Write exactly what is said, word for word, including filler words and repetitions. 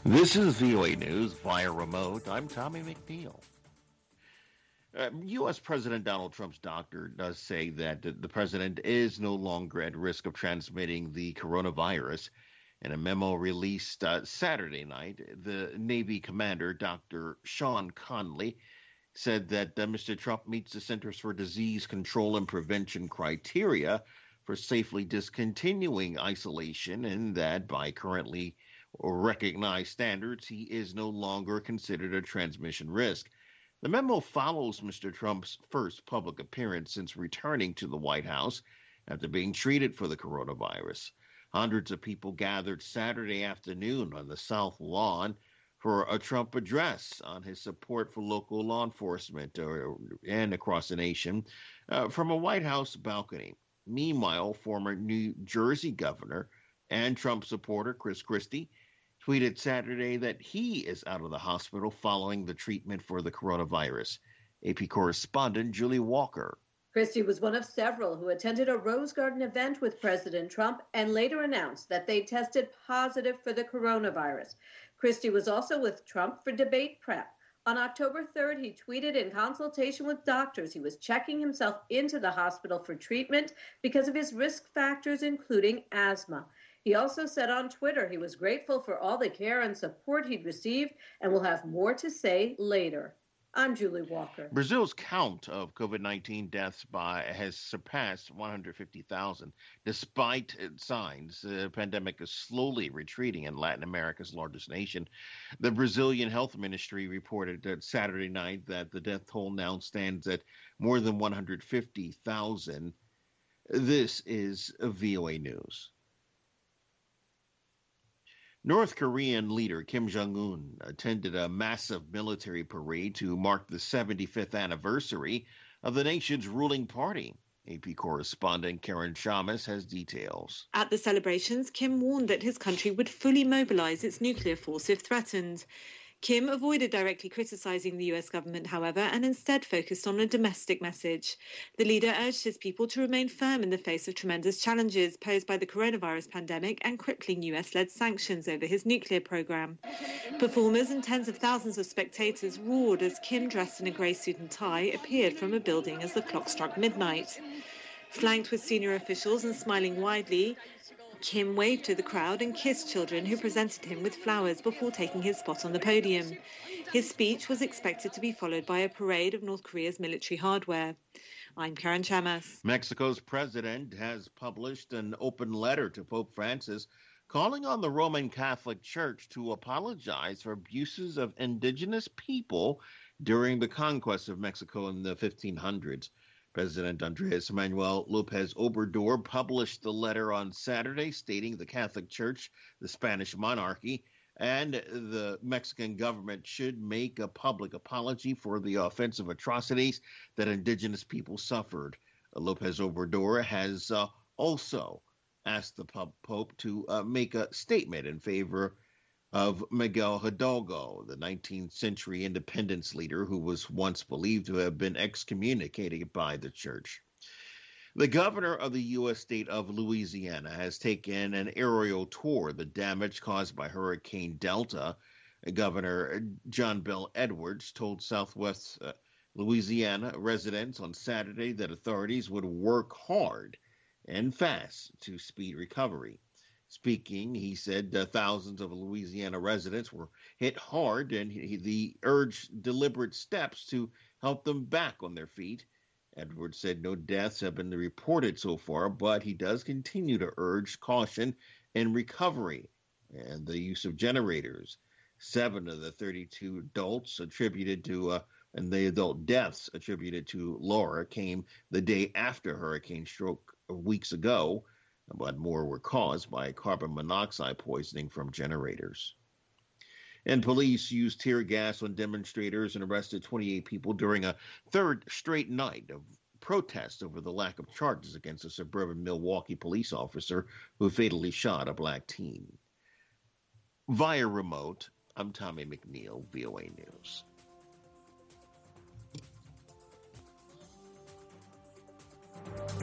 This is V O A News via remote. I'm Tommy McNeil. Uh, U S. President Donald Trump's doctor does say that the the president is no longer at risk of transmitting the coronavirus. In a memo released uh, Saturday night, the Navy commander, Doctor Sean Conley, said that uh, Mister Trump meets the Centers for Disease Control and Prevention criteria for safely discontinuing isolation, and that by currently recognized standards, he is no longer considered a transmission risk. The memo follows Mister Trump's first public appearance since returning to the White House after being treated for the coronavirus. Hundreds of people gathered Saturday afternoon on the South Lawn for a Trump address on his support for local law enforcement uh, and across the nation uh, from a White House balcony. Meanwhile, former New Jersey governor and Trump supporter Chris Christie tweeted Saturday that he is out of the hospital following the treatment for the coronavirus. A P correspondent Julie Walker. Christie was one of several who attended a Rose Garden event with President Trump and later announced that they tested positive for the coronavirus. Christie was also with Trump for debate prep. On October third, he tweeted in consultation with doctors he was checking himself into the hospital for treatment because of his risk factors, including asthma. He also said on Twitter he was grateful for all the care and support he'd received and will have more to say later. I'm Julie Walker. Brazil's count of COVID nineteen deaths by has surpassed one hundred fifty thousand. Despite signs the pandemic is slowly retreating in Latin America's largest nation, the Brazilian health ministry reported that Saturday night that the death toll now stands at more than one hundred fifty thousand. This is V O A News. North Korean leader Kim Jong-un attended a massive military parade to mark the seventy-fifth anniversary of the nation's ruling party. A P correspondent Karen Shamas has details. At the celebrations, Kim warned that his country would fully mobilize its nuclear force if threatened. Kim avoided directly criticizing the U S government, however, and instead focused on a domestic message. The leader urged his people to remain firm in the face of tremendous challenges posed by the coronavirus pandemic and crippling U S-led sanctions over his nuclear program. Performers and tens of thousands of spectators roared as Kim, dressed in a grey suit and tie, appeared from a building as the clock struck midnight. Flanked with senior officials and smiling widely, Kim waved to the crowd and kissed children who presented him with flowers before taking his spot on the podium. His speech was expected to be followed by a parade of North Korea's military hardware. I'm Karen Chamas. Mexico's president has published an open letter to Pope Francis calling on the Roman Catholic Church to apologize for abuses of indigenous people during the conquest of Mexico in the fifteen hundreds. President Andres Manuel Lopez Obrador published the letter on Saturday stating the Catholic Church, the Spanish monarchy, and the Mexican government should make a public apology for the offensive atrocities that indigenous people suffered. Lopez Obrador has uh, also asked the Pope to uh, make a statement in favor of Miguel Hidalgo, the nineteenth century independence leader who was once believed to have been excommunicated by the church. The governor of the U S state of Louisiana has taken an aerial tour of the damage caused by Hurricane Delta. Governor John Bel Edwards told Southwest uh, Louisiana residents on Saturday that authorities would work hard and fast to speed recovery. Speaking, he said uh, thousands of Louisiana residents were hit hard, and he, he urged deliberate steps to help them back on their feet. Edwards said no deaths have been reported so far, but he does continue to urge caution in recovery and the use of generators. Seven of the thirty-two adults attributed to, uh, and the adult deaths attributed to Laura came the day after hurricane stroke weeks ago, but more were caused by carbon monoxide poisoning from generators. And police used tear gas on demonstrators and arrested twenty-eight people during a third straight night of protest over the lack of charges against a suburban Milwaukee police officer who fatally shot a black teen. Via remote, I'm Tommy McNeil, V O A News.